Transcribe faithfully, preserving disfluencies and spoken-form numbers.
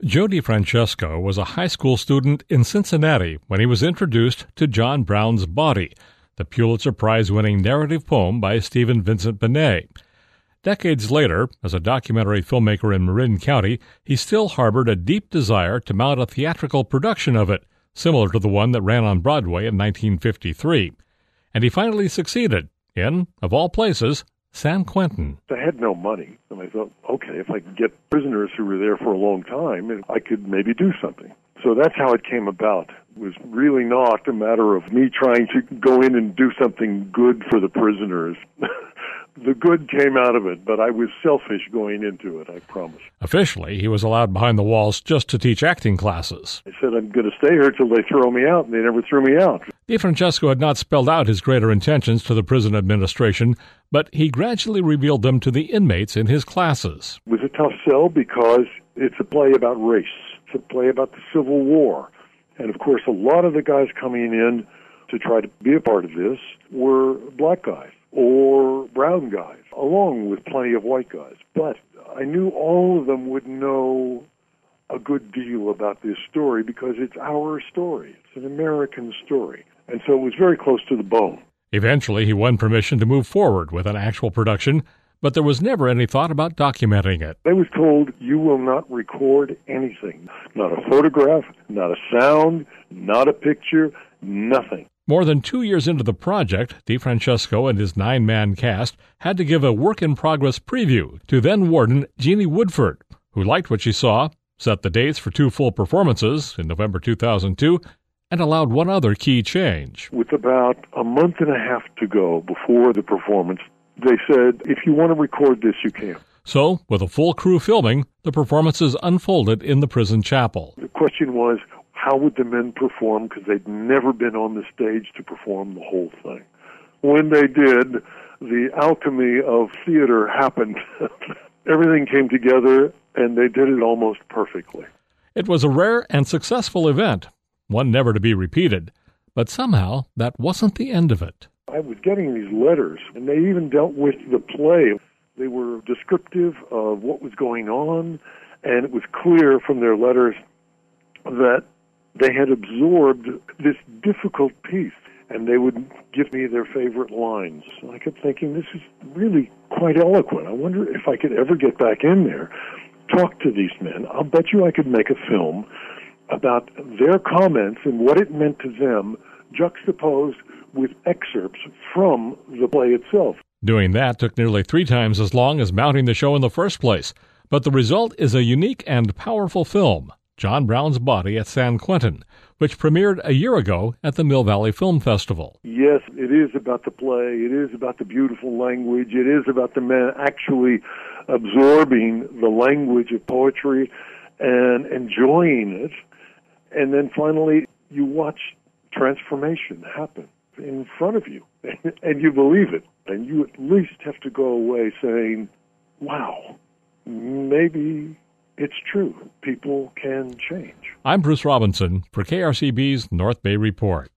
Joe DeFrancesco was a high school student in Cincinnati when he was introduced to John Brown's Body, the Pulitzer Prize-winning narrative poem by Stephen Vincent Benet. Decades later, as a documentary filmmaker in Marin County, he still harbored a deep desire to mount a theatrical production of it, similar to the one that ran on Broadway in nineteen fifty-three. And he finally succeeded in, of all places, San Quentin. I had no money, and I thought, okay, if I could get prisoners who were there for a long time, I could maybe do something. So that's how it came about. It was really not a matter of me trying to go in and do something good for the prisoners. The good came out of it, but I was selfish going into it, I promise. Officially, he was allowed behind the walls just to teach acting classes. I said, I'm going to stay here till they throw me out, and they never threw me out. DeFrancesco had not spelled out his greater intentions to the prison administration, but he gradually revealed them to the inmates in his classes. It was a tough sell because it's a play about race. It's a play about the Civil War. And, of course, a lot of the guys coming in to try to be a part of this were black guys or brown guys, along with plenty of white guys. But I knew all of them would know a good deal about this story because it's our story. It's an American story. And so it was very close to the bone. Eventually, he won permission to move forward with an actual production, but there was never any thought about documenting it. I was told, you will not record anything. Not a photograph, not a sound, not a picture, nothing. More than two years into the project, DeFrancesco and his nine-man cast had to give a work-in-progress preview to then-warden Jeannie Woodford, who liked what she saw, set the dates for two full performances in November two thousand two, and allowed one other key change. With about a month and a half to go before the performance, they said, if you want to record this, you can. So, with a full crew filming, the performances unfolded in the prison chapel. The question was, how would the men perform? Because they'd never been on the stage to perform the whole thing. When they did, the alchemy of theater happened. Everything came together, and they did it almost perfectly. It was a rare and successful event, one never to be repeated. But somehow, that wasn't the end of it. I was getting these letters, and they even dealt with the play. They were descriptive of what was going on, and it was clear from their letters that they had absorbed this difficult piece, and they would give me their favorite lines. And I kept thinking, this is really quite eloquent. I wonder if I could ever get back in there, talk to these men. I'll bet you I could make a film about their comments and what it meant to them, juxtaposed with excerpts from the play itself. Doing that took nearly three times as long as mounting the show in the first place, but the result is a unique and powerful film, John Brown's Body at San Quentin, which premiered a year ago at the Mill Valley Film Festival. Yes, it is about the play. It is about the beautiful language. It is about the men actually absorbing the language of poetry and enjoying it. And then finally, you watch transformation happen in front of you, and you believe it. And you at least have to go away saying, wow, maybe it's true. People can change. I'm Bruce Robinson for K R C B's North Bay Report.